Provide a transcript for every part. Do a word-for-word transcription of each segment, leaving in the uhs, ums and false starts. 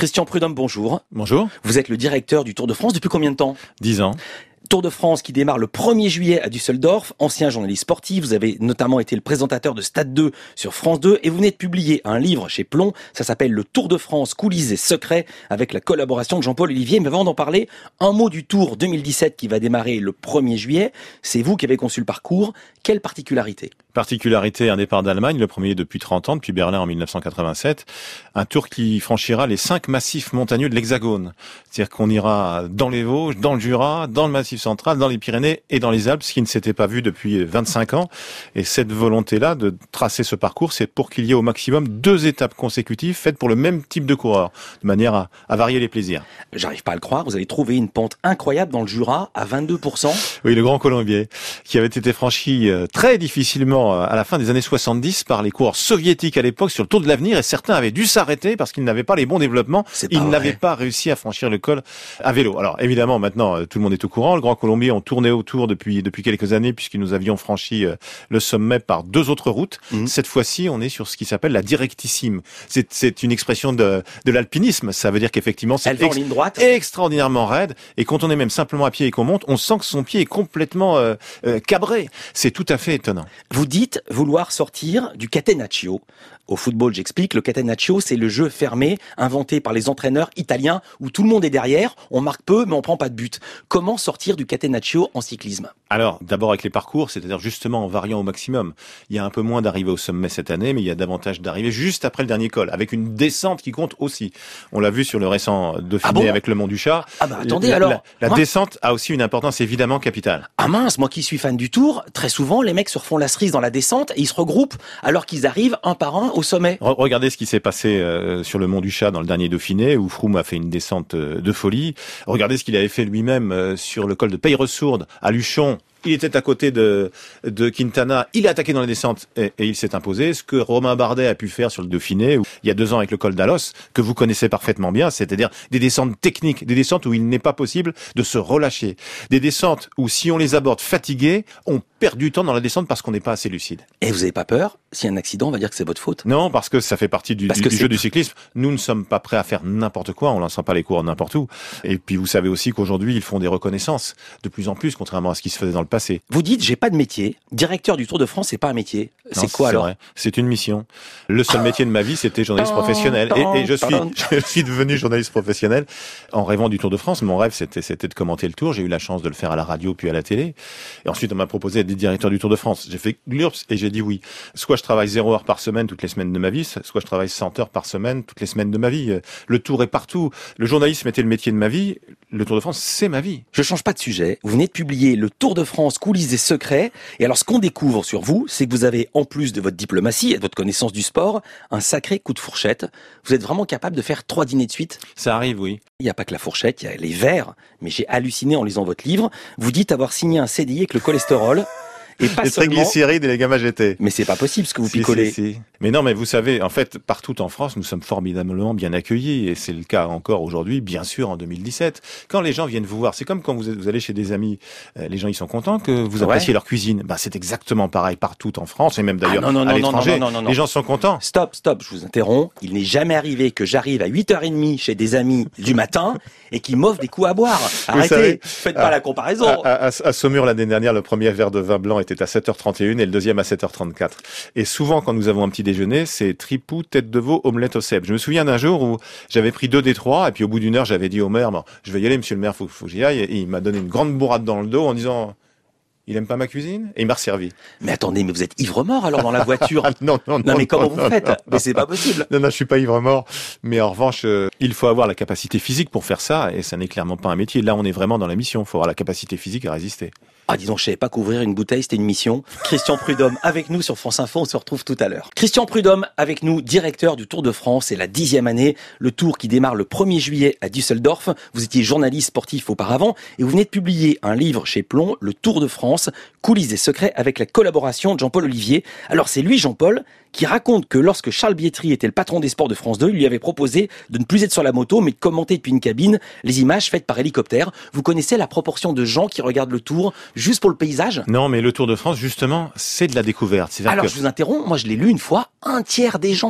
Christian Prudhomme, bonjour. Bonjour. Vous êtes le directeur du Tour de France depuis combien de temps ? Dix ans. Tour de France qui démarre le premier juillet à Düsseldorf. Ancien journaliste sportif, vous avez notamment été le présentateur de Stade deux sur France deux et vous venez de publier un livre chez Plomb. Ça s'appelle Le Tour de France, coulisses et secrets avec la collaboration de Jean-Paul Olivier. Mais avant d'en parler, un mot du Tour deux mille dix-sept qui va démarrer le premier juillet. C'est vous qui avez conçu le parcours. Quelle particularité ? Particularité, un départ d'Allemagne, le premier depuis trente ans, depuis Berlin en mille neuf cent quatre-vingt-sept. Un tour qui franchira les cinq massifs montagneux de l'Hexagone. C'est-à-dire qu'on ira dans les Vosges, dans le Jura, dans le Massif central, dans les Pyrénées et dans les Alpes, ce qui ne s'était pas vu depuis vingt-cinq ans. Et cette volonté-là de tracer ce parcours, c'est pour qu'il y ait au maximum deux étapes consécutives faites pour le même type de coureur, de manière à, à varier les plaisirs. J'arrive pas à le croire, vous avez trouvé une pente incroyable dans le Jura à vingt-deux pour cent. Oui, le Grand Colombier, qui avait été franchi très difficilement à la fin des années soixante-dix par les coureurs soviétiques à l'époque sur le Tour de l'Avenir, et certains avaient dû s'arrêter parce qu'ils n'avaient pas les bons développements. Ils n'avaient pas réussi à franchir le col à vélo. Alors évidemment, maintenant, tout le monde est au courant. Le Grand Colombier, on tournait autour depuis depuis quelques années puisque nous avions franchi le sommet par deux autres routes. Mmh. Cette fois-ci, on est sur ce qui s'appelle la directissime. C'est, c'est une expression de, de l'alpinisme. Ça veut dire qu'effectivement, c'est ex- en ligne droite. extraordinairement raide. Et quand on est même simplement à pied et qu'on monte, on sent que son pied est complètement euh, euh, cabré. C'est tout à fait étonnant. Vous dites vouloir sortir du catenaccio. Au football, j'explique, le catenaccio, c'est le jeu fermé, inventé par les entraîneurs italiens, où tout le monde est derrière, on marque peu, mais on prend pas de but. Comment sortir du catenaccio en cyclisme ? Alors, d'abord avec les parcours, c'est-à-dire justement en variant au maximum. Il y a un peu moins d'arrivées au sommet cette année, mais il y a davantage d'arrivées juste après le dernier col, avec une descente qui compte aussi. On l'a vu sur le récent Dauphiné ah bon avec le Mont du Chat. Ah bah attendez la, alors. La, la moi... descente a aussi une importance évidemment capitale. Ah mince, moi qui suis fan du Tour, très souvent les mecs se refont la cerise dans la descente et ils se regroupent alors qu'ils arrivent un par un au sommet. Regardez ce qui s'est passé euh, sur le Mont du Chat dans le dernier Dauphiné, où Froome a fait une descente euh, de folie. Regardez ce qu'il avait fait lui-même euh, sur le col de Peilleressourde à Luchon. Il était à côté de, de Quintana, il a attaqué dans les descentes et, et il s'est imposé. Ce que Romain Bardet a pu faire sur le Dauphiné, il y a deux ans avec le col d'Alos, que vous connaissez parfaitement bien, c'est-à-dire des descentes techniques, des descentes où il n'est pas possible de se relâcher. Des descentes où si on les aborde fatigués, on perd du temps dans la descente parce qu'on n'est pas assez lucide. Et vous n'avez pas peur ? S'il y a un accident, on va dire que c'est votre faute. Non, parce que ça fait partie du, parce du, du jeu du cyclisme. Nous ne sommes pas prêts à faire n'importe quoi, on ne lancera pas les coureurs n'importe où. Et puis vous savez aussi qu'aujourd'hui, ils font des reconnaissances de plus en plus, contrairement à ce qui se faisait dans le passé. Vous dites, j'ai pas de métier. Directeur du Tour de France, c'est pas un métier. C'est non, quoi c'est alors ? Vrai. C'est une mission. Le seul métier de ma vie, c'était journaliste professionnel. Et, et je suis, je suis devenu journaliste professionnel en rêvant du Tour de France. Mon rêve, c'était, c'était de commenter le Tour. J'ai eu la chance de le faire à la radio puis à la télé. Et ensuite, on m'a proposé d'être directeur du Tour de France. J'ai fait glurps et j'ai dit oui. Soit je travaille zéro heure par semaine toutes les semaines de ma vie, soit je travaille cent heures par semaine toutes les semaines de ma vie. Le Tour est partout. Le journalisme était le métier de ma vie. Le Tour de France, c'est ma vie. Je change pas de sujet. Vous venez de publier Le Tour de France, coulisses et secrets. Et alors, ce qu'on découvre sur vous, c'est que vous avez, en plus de votre diplomatie et de votre connaissance du sport, un sacré coup de fourchette. Vous êtes vraiment capable de faire trois dîners de suite ? Ça arrive, oui. Il n'y a pas que la fourchette, il y a les verres. Mais j'ai halluciné en lisant votre livre. Vous dites avoir signé un C D I avec le cholestérol. Et pas les seulement... triglycérides et les gamma G T. Mais c'est pas possible ce que vous si, picolez. Si, si. Mais non, mais vous savez, en fait, partout en France, nous sommes formidablement bien accueillis. Et c'est le cas encore aujourd'hui, bien sûr, en deux mille dix-sept. Quand les gens viennent vous voir, c'est comme quand vous, vous allez chez des amis, euh, les gens, ils sont contents que vous appréciez ouais. leur cuisine. Bah, c'est exactement pareil partout en France et même d'ailleurs ah, non, non, à non, l'étranger. Non, non, non, non, non. Les gens sont contents. Stop, stop, je vous interromps. Il n'est jamais arrivé que j'arrive à huit heures trente chez des amis du matin et qu'ils m'offrent des coups à boire. Arrêtez, savez, faites pas à, la comparaison. À, à, à Saumur, l'année dernière, le premier verre de vin blanc était à sept heures trente et une et le deuxième à sept heures trente-quatre. Et souvent, quand nous avons un petit déjeuner, c'est tripou, tête de veau, omelette au cèpe. Je me souviens d'un jour où j'avais pris deux des trois, et puis au bout d'une heure, j'avais dit au maire, bon, je vais y aller, monsieur le maire, faut, faut que j'y aille. Et il m'a donné une grande bourrade dans le dos en disant, il aime pas ma cuisine? Et il m'a resservi. Mais attendez, mais vous êtes ivre-mort alors dans la voiture? non, non, non. Non, mais comment non, vous non, faites? non, Mais c'est pas possible. Non, non, je suis pas ivre-mort. Mais en revanche, euh, il faut avoir la capacité physique pour faire ça, et ça n'est clairement pas un métier. Là, on est vraiment dans la mission. Il faut avoir la capacité physique à résister. Ah, disons, je savais pas qu'ouvrir une bouteille, c'était une mission. Christian Prudhomme avec nous sur France Info, on se retrouve tout à l'heure. Christian Prudhomme avec nous, directeur du Tour de France, c'est la dixième année, le Tour qui démarre le premier juillet à Düsseldorf. Vous étiez journaliste sportif auparavant et vous venez de publier un livre chez Plomb, le Tour de France, coulisses et secrets avec la collaboration de Jean-Paul Olivier. Alors c'est lui, Jean-Paul, qui raconte que lorsque Charles Bietri était le patron des sports de France deux, il lui avait proposé de ne plus être sur la moto, mais de commenter depuis une cabine les images faites par hélicoptère. Vous connaissez la proportion de gens qui regardent le Tour juste pour le paysage? Non, mais le Tour de France, justement, c'est de la découverte. C'est Alors, que... je vous interromps. Moi, je l'ai lu une fois. Un tiers des gens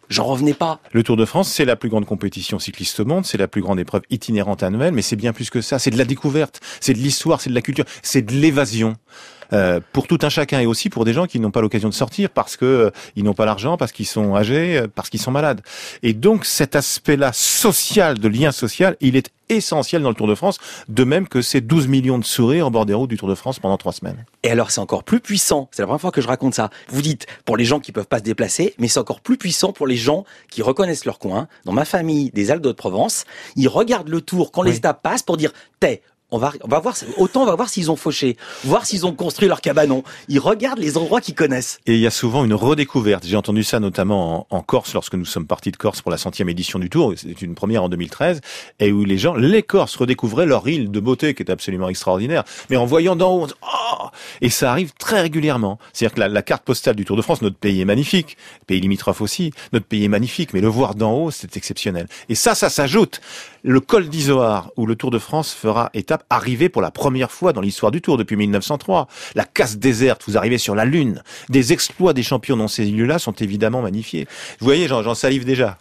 J'en revenais pas. Le Tour de France, c'est la plus grande compétition cycliste au monde, c'est la plus grande épreuve itinérante annuelle, mais c'est bien plus que ça. C'est de la découverte, c'est de l'histoire, c'est de la culture, c'est de l'évasion. Euh, pour tout un chacun et aussi pour des gens qui n'ont pas l'occasion de sortir parce que euh, ils n'ont pas l'argent, parce qu'ils sont âgés, euh, parce qu'ils sont malades. Et donc cet aspect-là social, de lien social, il est essentiel dans le Tour de France, de même que ces douze millions de sourires au bord des routes du Tour de France pendant trois semaines. Et alors c'est encore plus puissant, c'est la première fois que je raconte ça. Vous dites pour les gens qui peuvent pas se déplacer, mais c'est encore plus puissant pour les gens qui reconnaissent leur coin. Dans ma famille des Alpes-de-Provence, ils regardent le Tour quand oui. les étapes passent pour dire « T'es ». On va, on va voir, autant on va voir s'ils ont fauché, voir s'ils ont construit leur cabanon. Ils regardent les endroits qu'ils connaissent. Et il y a souvent une redécouverte. J'ai entendu ça notamment en, en Corse, lorsque nous sommes partis de Corse pour la centième édition du Tour. C'était une première en deux mille treize, et où les gens, les Corses, redécouvraient leur île de beauté, qui est absolument extraordinaire. Mais en voyant d'en haut, on dit, oh! Et ça arrive très régulièrement. C'est-à-dire que la, la carte postale du Tour de France, notre pays est magnifique. Pays limitrophe aussi. Notre pays est magnifique, mais le voir d'en haut, c'est exceptionnel. Et ça, ça s'ajoute. Le col d'Izoard, où le Tour de France fera étape, arrivé pour la première fois dans l'histoire du Tour depuis mille neuf cent trois. La casse déserte, vous arrivez sur la Lune. Des exploits des champions dans ces lieux-là sont évidemment magnifiés. Vous voyez, j'en, j'en salive déjà.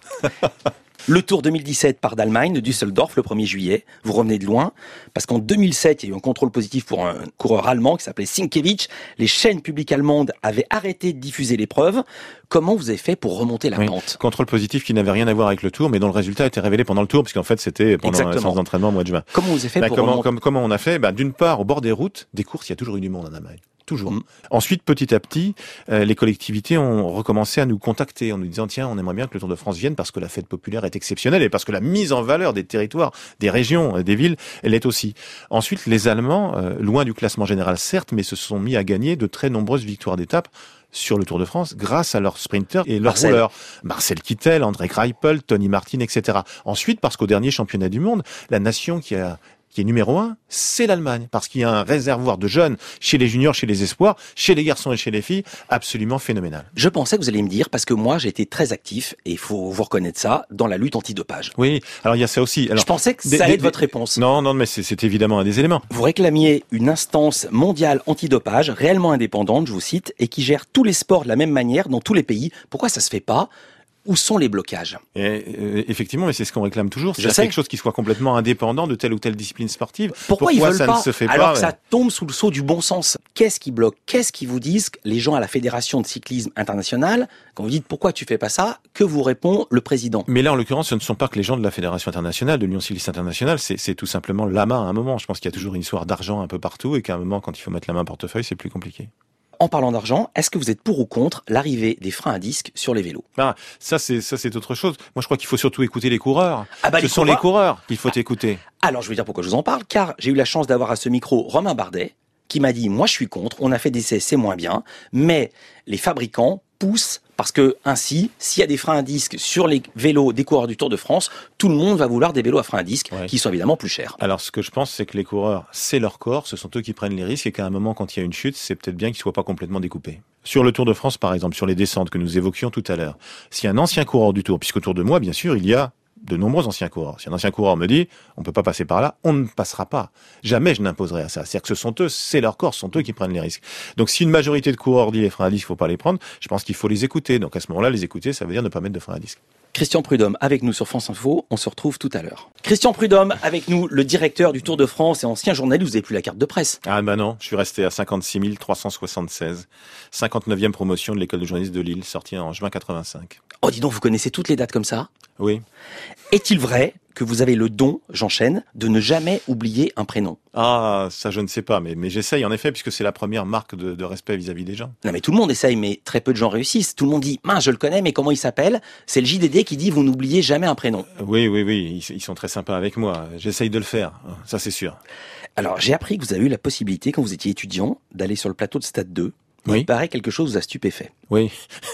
Le Tour deux mille dix-sept part d'Allemagne, de Düsseldorf, le premier juillet. Vous revenez de loin, parce qu'en deux mille sept, il y a eu un contrôle positif pour un coureur allemand qui s'appelait Sienkiewicz. Les chaînes publiques allemandes avaient arrêté de diffuser l'épreuve. Comment vous avez fait pour remonter la oui, pente? Contrôle positif qui n'avait rien à voir avec le Tour, mais dont le résultat a été révélé pendant le Tour, puisqu'en fait c'était pendant la séance d'entraînement au mois de juin. Comment vous avez fait bah, pour comment, remonter... comme, comment on a fait bah, D'une part, au bord des routes, des courses, il y a toujours eu du monde en Allemagne. Toujours. Mmh. Ensuite, petit à petit, euh, les collectivités ont recommencé à nous contacter en nous disant tiens, on aimerait bien que le Tour de France vienne parce que la fête populaire est exceptionnelle et parce que la mise en valeur des territoires, des régions, des villes, elle est aussi. Ensuite, les Allemands, euh, loin du classement général certes, mais se sont mis à gagner de très nombreuses victoires d'étape sur le Tour de France grâce à leurs sprinters et leurs rouleurs. Marcel Kittel, André Greipel, Tony Martin, et cetera. Ensuite, parce qu'au dernier championnat du monde, la nation qui a qui est numéro un, c'est l'Allemagne. Parce qu'il y a un réservoir de jeunes chez les juniors, chez les espoirs, chez les garçons et chez les filles, absolument phénoménal. Je pensais que vous alliez me dire, parce que moi, j'ai été très actif, et il faut vous reconnaître ça, dans la lutte antidopage. Oui, alors il y a ça aussi. Alors, je pensais que ça allait être votre réponse. Non, non, mais c'est, c'est évidemment un des éléments. Vous réclamiez une instance mondiale antidopage, réellement indépendante, je vous cite, et qui gère tous les sports de la même manière dans tous les pays. Pourquoi ça se fait pas ? Où sont les blocages? Et, euh, Effectivement, mais c'est ce qu'on réclame toujours. C'est quelque chose qui soit complètement indépendant de telle ou telle discipline sportive. Pourquoi, Pourquoi ils veulent ça pas ne se fait alors pas, que ouais. ça tombe sous le sceau du bon sens? Qu'est-ce qui bloque? Qu'est-ce qui vous disent, les gens à la Fédération de cyclisme internationale, quand vous dites pourquoi tu fais pas ça, que vous répond le président? Mais là, en l'occurrence, ce ne sont pas que les gens de la Fédération internationale, de l'Union cycliste internationale, c'est, c'est tout simplement la main à un moment. Je pense qu'il y a toujours une histoire d'argent un peu partout et qu'à un moment, quand il faut mettre la main au portefeuille, c'est plus compliqué. En parlant d'argent, est-ce que vous êtes pour ou contre l'arrivée des freins à disque sur les vélos? Ah, ça c'est ça c'est autre chose. Moi, je crois qu'il faut surtout écouter les coureurs. Ah bah, Ce les sont coureurs... les coureurs qu'il faut ah. écouter. Alors, je vais dire pourquoi je vous en parle, car j'ai eu la chance d'avoir à ce micro Romain Bardet, qui m'a dit, moi je suis contre, on a fait des essais, c'est moins bien, mais les fabricants poussent, parce que ainsi, s'il y a des freins à disque sur les vélos des coureurs du Tour de France, tout le monde va vouloir des vélos à freins à disque, ouais. qui sont évidemment plus chers. Alors ce que je pense, c'est que les coureurs, c'est leur corps, ce sont eux qui prennent les risques, et qu'à un moment, quand il y a une chute, c'est peut-être bien qu'ils soient pas complètement découpés. Sur le Tour de France, par exemple, sur les descentes que nous évoquions tout à l'heure, si un ancien coureur du Tour, puisque autour de moi, bien sûr, il y a de nombreux anciens coureurs. Si un ancien coureur me dit, on peut pas passer par là, on ne passera pas. Jamais je n'imposerai à ça. C'est-à-dire que ce sont eux, c'est leur corps, ce sont eux qui prennent les risques. Donc si une majorité de coureurs dit les freins à disque, il faut pas les prendre, je pense qu'il faut les écouter. Donc à ce moment-là, les écouter, ça veut dire ne pas mettre de freins à disque. Christian Prudhomme avec nous sur France Info, on se retrouve tout à l'heure. Christian Prudhomme avec nous, le directeur du Tour de France et ancien journaliste, vous n'avez plus la carte de presse. Ah bah non, je suis resté à cinquante-six mille trois cent soixante-seize, cinquante-neuvième promotion de l'école de journalistes de Lille, sortie en juin quatre-vingt-cinq. Oh dis donc, vous connaissez toutes les dates comme ça? Oui. Est-il vrai que vous avez le don, j'enchaîne, de ne jamais oublier un prénom? Ah, ça je ne sais pas, mais, mais j'essaye en effet, puisque c'est la première marque de, de respect vis-à-vis des gens. Non mais tout le monde essaye, mais très peu de gens réussissent. Tout le monde dit, mince, je le connais, mais comment il s'appelle? C'est le J D D qui dit, vous n'oubliez jamais un prénom. Oui, oui, oui, ils, ils sont très sympas avec moi. J'essaye de le faire, ça c'est sûr. Alors, j'ai appris que vous avez eu la possibilité, quand vous étiez étudiant, d'aller sur le plateau de Stade deux. Oui. Il paraît quelque chose vous a stupéfait. Oui.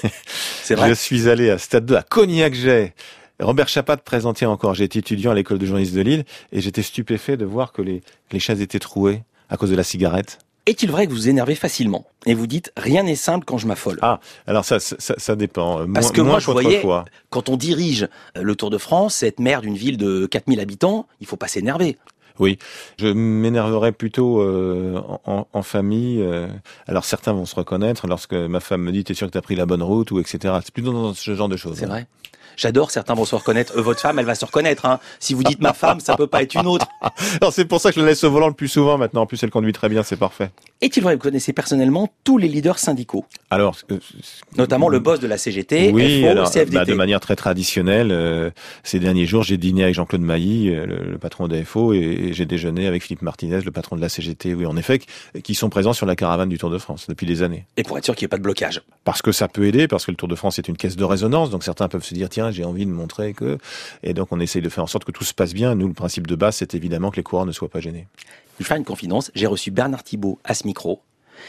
C'est vrai. Je suis allé à Stade deux, à Cognac-Jay. Robert Chapat présentait encore. J'étais étudiant à l'école de journalistes de Lille et j'étais stupéfait de voir que les, les chaises étaient trouées à cause de la cigarette. Est-il vrai que vous vous énervez facilement et vous dites rien n'est simple quand je m'affole? Ah, alors ça, ça, ça dépend. Parce Mo- que moi, moins je voyais, fois. quand on dirige le Tour de France, être maire d'une ville de quatre mille habitants, il faut pas s'énerver. Oui, je m'énerverais plutôt euh, en, en famille. Euh, alors certains vont se reconnaître lorsque ma femme me dit t'es sûr que t'as pris la bonne route ou et cetera. C'est plutôt dans ce genre de choses. C'est vrai. J'adore, certains vont se reconnaître. Euh, votre femme, elle va se reconnaître. Hein. Si vous dites ma femme, ça peut pas être une autre. Alors c'est pour ça que je la laisse au volant le plus souvent maintenant. En plus, elle conduit très bien, c'est parfait. Est-il vrai que vous connaissez personnellement tous les leaders syndicaux, Alors, euh, notamment le boss de la C G T, oui, F O, alors, C F D T? bah, de manière très traditionnelle. Euh, ces derniers jours, j'ai dîné avec Jean-Claude Mailly, euh, le, le patron de F O, et, et j'ai déjeuné avec Philippe Martinez, le patron de la C G T. Oui, en effet, qui sont présents sur la caravane du Tour de France depuis des années. Et pour être sûr qu'il n'y ait pas de blocage. Parce que ça peut aider, parce que le Tour de France est une caisse de résonance, donc certains peuvent se dire tiens, j'ai envie de montrer que, et donc on essaye de faire en sorte que tout se passe bien. Nous, le principe de base, c'est évidemment que les coureurs ne soient pas gênés. Je vais faire une confidence. J'ai reçu Bernard Thibault à ce micro.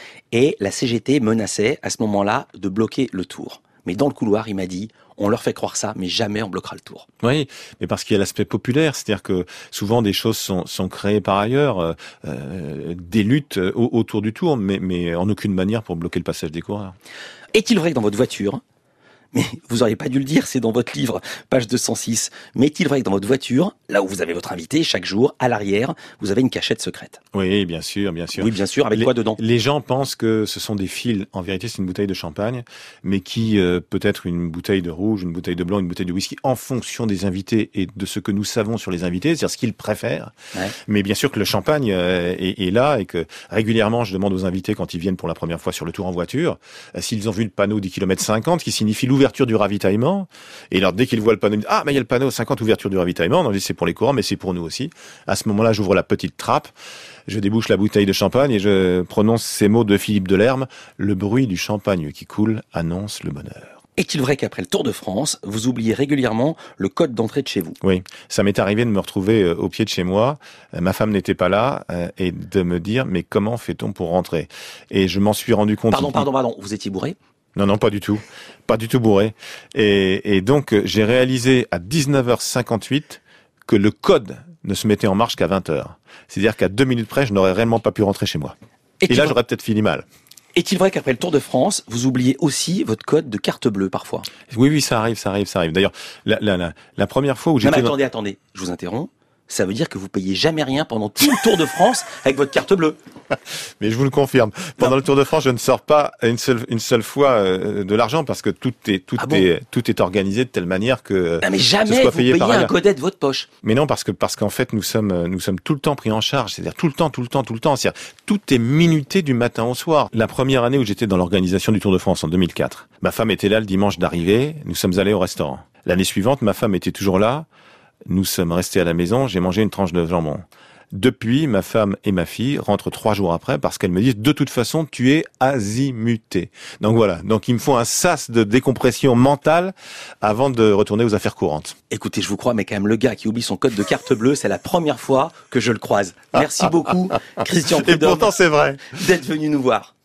Et la C G T menaçait à ce moment-là de bloquer le Tour. Mais dans le couloir, il m'a dit, on leur fait croire ça, mais jamais on bloquera le Tour. Oui, mais parce qu'il y a l'aspect populaire, c'est-à-dire que souvent des choses sont, sont créées par ailleurs, euh, des luttes au, autour du Tour, mais, mais en aucune manière pour bloquer le passage des coureurs. Est-il vrai que dans votre voiture, mais vous auriez pas dû le dire, c'est dans votre livre, page deux cent six. Mais est-il vrai que dans votre voiture, là où vous avez votre invité, chaque jour, à l'arrière, vous avez une cachette secrète? Oui, bien sûr, bien sûr. Oui, bien sûr. Avec les, quoi dedans? Les gens pensent que ce sont des fils. En vérité, c'est une bouteille de champagne, mais qui euh, peut être une bouteille de rouge, une bouteille de blanc, une bouteille de whisky, en fonction des invités et de ce que nous savons sur les invités, c'est-à-dire ce qu'ils préfèrent. Ouais. Mais bien sûr que le champagne euh, est, est là et que régulièrement, je demande aux invités quand ils viennent pour la première fois sur le Tour en voiture, euh, s'ils ont vu le panneau dix kilomètres cinquante, qui signifie l'ouverture du ravitaillement. Et alors, dès qu'ils voient le panneau, ils disent, ah, mais il y a le panneau cinquante, ouverture du ravitaillement. On dit, c'est pour les courants, mais c'est pour nous aussi. À ce moment-là, j'ouvre la petite trappe, je débouche la bouteille de champagne et je prononce ces mots de Philippe Delerme. Le bruit du champagne qui coule annonce le bonheur. Est-il vrai qu'après le Tour de France, vous oubliez régulièrement le code d'entrée de chez vous? Oui, ça m'est arrivé de me retrouver au pied de chez moi, ma femme n'était pas là, et de me dire, mais comment fait-on pour rentrer? Et je m'en suis rendu compte... Pardon, pardon, pardon, vous étiez bourré? Non, non, pas du tout. Pas du tout bourré. Et, et donc, j'ai réalisé à dix-neuf heures cinquante-huit que le code ne se mettait en marche qu'à vingt heures. C'est-à-dire qu'à deux minutes près, je n'aurais réellement pas pu rentrer chez moi. Et là, j'aurais peut-être fini mal. Est-il vrai qu'après le Tour de France, vous oubliez aussi votre code de carte bleue parfois? Oui, oui, ça arrive, ça arrive, ça arrive. D'ailleurs, la, la, la, la première fois où j'étais... Non, mais attendez, dans... attendez, je vous interromps. Ça veut dire que vous payez jamais rien pendant tout le Tour de France avec votre carte bleue. Mais je vous le confirme. Pendant non. le Tour de France, je ne sors pas une seule une seule fois euh, de l'argent parce que tout est tout ah bon est tout est organisé de telle manière que non mais jamais ce soit vous payé payez un codet de votre poche. Mais non, parce que parce qu'en fait nous sommes nous sommes tout le temps pris en charge, c'est-à-dire tout le temps, tout le temps, tout le temps. C'est-à-dire tout est minuté du matin au soir. La première année où j'étais dans l'organisation du Tour de France en deux mille quatre, ma femme était là le dimanche d'arrivée. Nous sommes allés au restaurant. L'année suivante, ma femme était toujours là. Nous sommes restés à la maison, j'ai mangé une tranche de jambon. Depuis, ma femme et ma fille rentrent trois jours après parce qu'elles me disent de toute façon, tu es azimuté. Donc voilà, donc il me faut un sas de décompression mentale avant de retourner aux affaires courantes. Écoutez, je vous crois, mais quand même, le gars qui oublie son code de carte bleue, c'est la première fois que je le croise. Merci beaucoup, Christian Prudhomme. Et pourtant, c'est vrai. D'être venu nous voir.